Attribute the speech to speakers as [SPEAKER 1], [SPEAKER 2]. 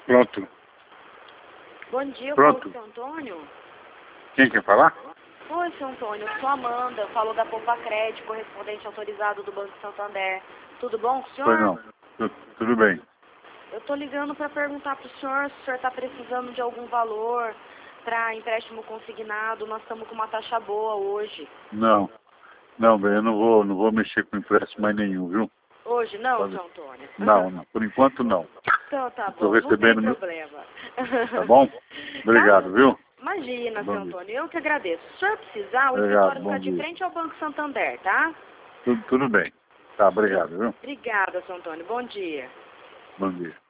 [SPEAKER 1] Pronto.
[SPEAKER 2] Bom dia,
[SPEAKER 1] Pronto.
[SPEAKER 2] seu Antônio.
[SPEAKER 1] Quem quer falar?
[SPEAKER 2] Oi, seu Antônio, eu sou Amanda, eu falo da Poupa Crédito, correspondente autorizado do Banco Santander. Tudo bom com o senhor?
[SPEAKER 1] Pois não. Tudo bem.
[SPEAKER 2] Eu tô ligando para perguntar pro senhor se o senhor está precisando de algum valor para empréstimo consignado. Nós estamos com uma taxa boa hoje.
[SPEAKER 1] Não. Não, bem, eu não vou mexer com empréstimo mais nenhum, viu?
[SPEAKER 2] Hoje não,
[SPEAKER 1] Pode.
[SPEAKER 2] seu Antônio?
[SPEAKER 1] Não. Por enquanto não.
[SPEAKER 2] Então tá
[SPEAKER 1] Estou
[SPEAKER 2] bom,
[SPEAKER 1] recebendo.
[SPEAKER 2] não tem problema.
[SPEAKER 1] Tá bom? Obrigado, viu?
[SPEAKER 2] Imagina,
[SPEAKER 1] Bom
[SPEAKER 2] seu
[SPEAKER 1] dia.
[SPEAKER 2] Antônio, eu que agradeço. Se o senhor precisar, o
[SPEAKER 1] Obrigado,
[SPEAKER 2] escritório
[SPEAKER 1] bom
[SPEAKER 2] está de
[SPEAKER 1] dia.
[SPEAKER 2] frente ao Banco Santander, tá?
[SPEAKER 1] Tudo bem. Tá, obrigado, viu?
[SPEAKER 2] Obrigada, seu Antônio. Bom dia.
[SPEAKER 1] Bom dia.